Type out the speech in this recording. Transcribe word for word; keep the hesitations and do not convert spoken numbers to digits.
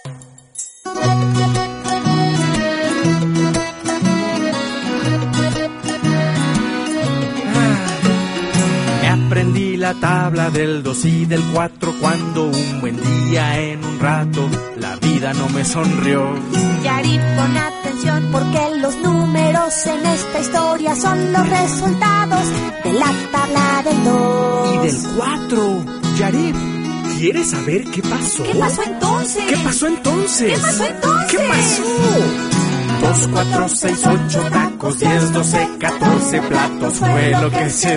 Aprendí la tabla del dos y del cuatro cuando un buen día en un rato la vida no me sonrió. Yarif, pon atención porque los números en esta historia son los resultados de la tabla del dos. Y del cuatro. Yarif, ¿quieres saber qué pasó? ¿Qué pasó entonces? ¿Qué pasó entonces? ¿Qué pasó entonces? ¿Qué pasó? Dos, cuatro, seis, ocho tacos, diez, doce, catorce platos fue lo que se